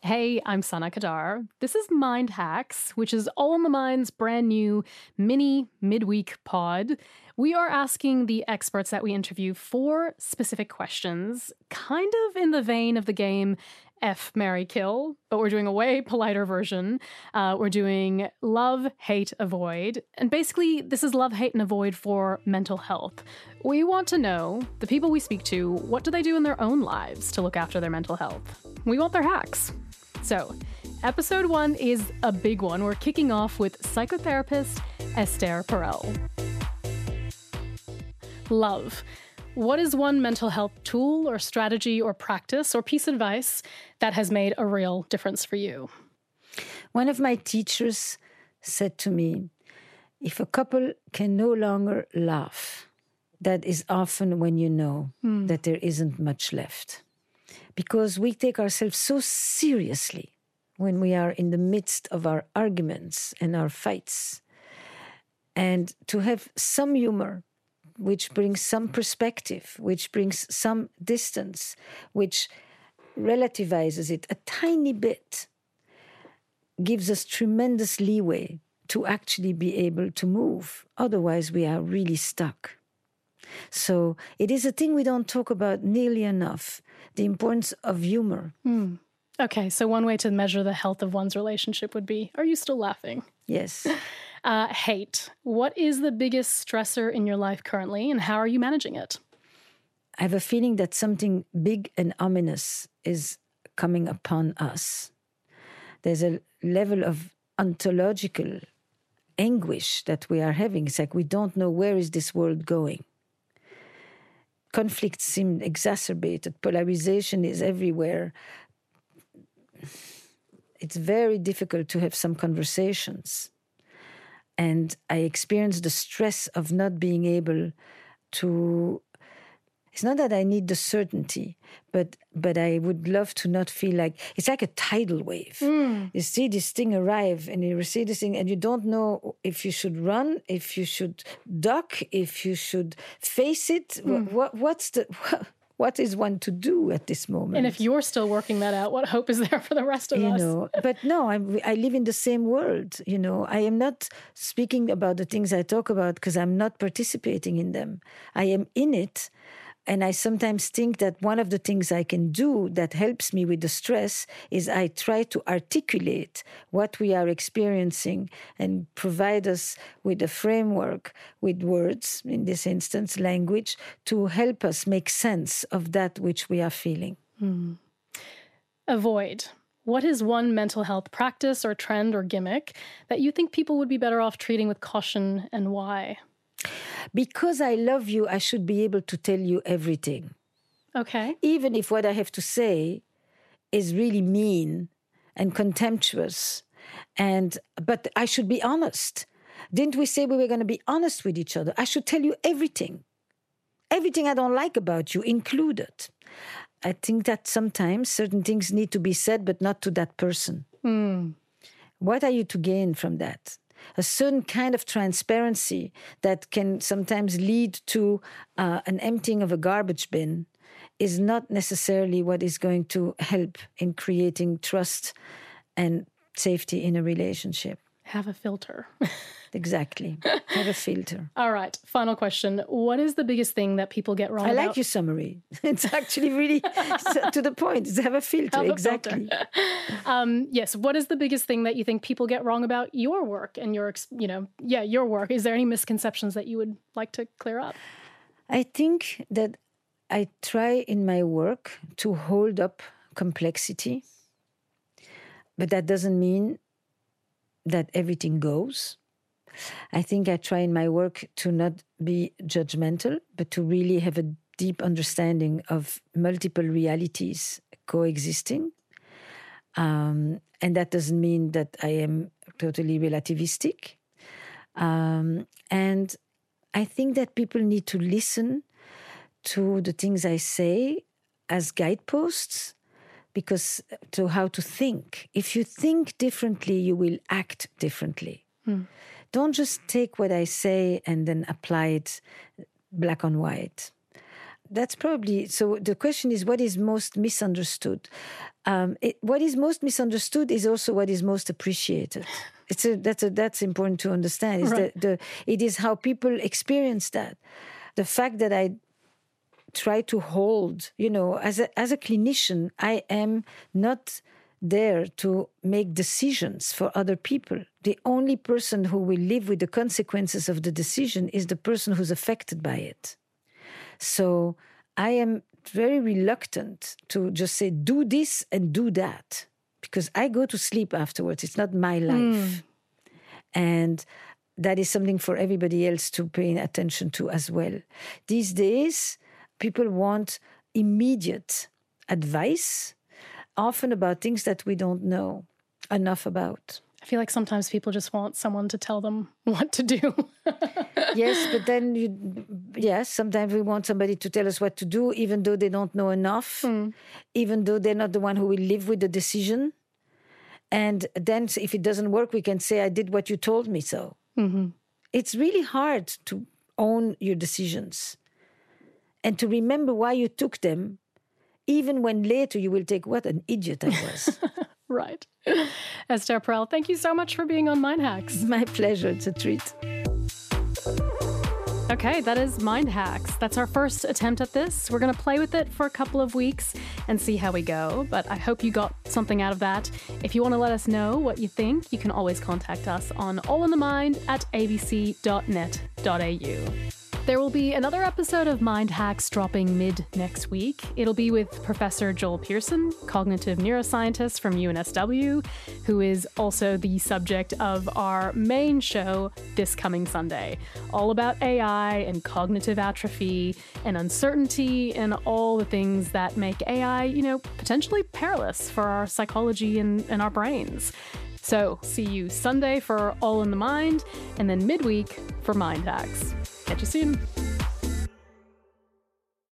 Hey, I'm Sana Kadar. This is Mind Hacks, which is All on the Mind's brand new mini midweek pod. We are asking the experts that we interview 4 specific questions, kind of in the vein of the game F, Marry, Kill, but we're doing a way politer version. We're doing love, hate, avoid. And basically, this is love, hate, and avoid for mental health. We want to know, the people we speak to, what do they do in their own lives to look after their mental health? We want their hacks. So, episode 1 is a big one. We're kicking off with psychotherapist Esther Perel. Love. What is one mental health tool or strategy or practice or piece of advice that has made a real difference for you? One of my teachers said to me, if a couple can no longer laugh, that is often when you know that there isn't much left. Because we take ourselves so seriously when we are in the midst of our arguments and our fights. And to have some humor, which brings some perspective, which brings some distance, which relativizes it a tiny bit, gives us tremendous leeway to actually be able to move. Otherwise, we are really stuck. So it is a thing we don't talk about nearly enough, the importance of humor. Okay, so one way to measure the health of one's relationship would be, are you still laughing? Yes. Hate. What is the biggest stressor in your life currently, and how are you managing it? I have a feeling that something big and ominous is coming upon us. There's a level of ontological anguish that we are having. It's like we don't know where is this world going. Conflicts seem exacerbated. Polarization is everywhere. It's very difficult to have some conversations. And I experience the stress of not being able to... It's not that I need the certainty, but I would love to not feel like... It's like a tidal wave. You see this thing arrive and you see this thing and you don't know if you should run, if you should duck, if you should face it. What is one to do at this moment? And if you're still working that out, what hope is there for the rest of us? But no, I live in the same world. I am not speaking about the things I talk about because I'm not participating in them. I am in it. And I sometimes think that one of the things I can do that helps me with the stress is I try to articulate what we are experiencing and provide us with a framework, with words, in this instance, language, to help us make sense of that which we are feeling. Avoid. What is one mental health practice or trend or gimmick that you think people would be better off treating with caution, and why? Because I love you, I should be able to tell you everything. Okay. Even if what I have to say is really mean and contemptuous. But I should be honest. Didn't we say we were going to be honest with each other? I should tell you everything. Everything I don't like about you included. I think that sometimes certain things need to be said, but not to that person. What are you to gain from that? A certain kind of transparency that can sometimes lead to an emptying of a garbage bin is not necessarily what is going to help in creating trust and safety in a relationship. Have a filter. Exactly. Have a filter. All right. Final question. What is the biggest thing that people get wrong I about? like your summary. It's actually really to the point. Have a filter. Have a exactly. Filter. Yes. What is the biggest thing that you think people get wrong about your work and your work? Is there any misconceptions that you would like to clear up? I think that I try in my work to hold up complexity, but that doesn't mean that everything goes. I think I try in my work to not be judgmental, but to really have a deep understanding of multiple realities coexisting. And that doesn't mean that I am totally relativistic. And I think that people need to listen to the things I say as guideposts, because to how to think. If you think differently, you will act differently. Don't just take what I say and then apply it black on white. that's probably, so the question is, what is most misunderstood? What is most misunderstood is also what is most appreciated. That's important to understand. Is Right. It is how people experience that. The fact that I try to hold, as a clinician, I am not there to make decisions for other people. The only person who will live with the consequences of the decision is the person who's affected by it. So I am very reluctant to just say, do this and do that, because I go to sleep afterwards. It's not my life. And that is something for everybody else to pay attention to as well. These days, people want immediate advice, often about things that we don't know enough about. I feel like sometimes people just want someone to tell them what to do. Yes, but then sometimes we want somebody to tell us what to do, even though they don't know enough, even though they're not the one who will live with the decision. And then if it doesn't work, we can say, I did what you told me so. Mm-hmm. It's really hard to own your decisions and to remember why you took them, even when later you will take, what an idiot I was. Right. Esther Perel, thank you so much for being on Mind Hacks. My pleasure. It's a treat. Okay, that is Mind Hacks. That's our first attempt at this. We're going to play with it for a couple of weeks and see how we go, but I hope you got something out of that. If you want to let us know what you think, you can always contact us on allinthemind@abc.net.au. There will be another episode of Mind Hacks dropping mid next week. It'll be with Professor Joel Pearson, cognitive neuroscientist from UNSW, who is also the subject of our main show this coming Sunday, all about AI and cognitive atrophy and uncertainty and all the things that make AI, potentially perilous for our psychology and our brains. So see you Sunday for All in the Mind, and then midweek for Mind Hacks. Catch you soon.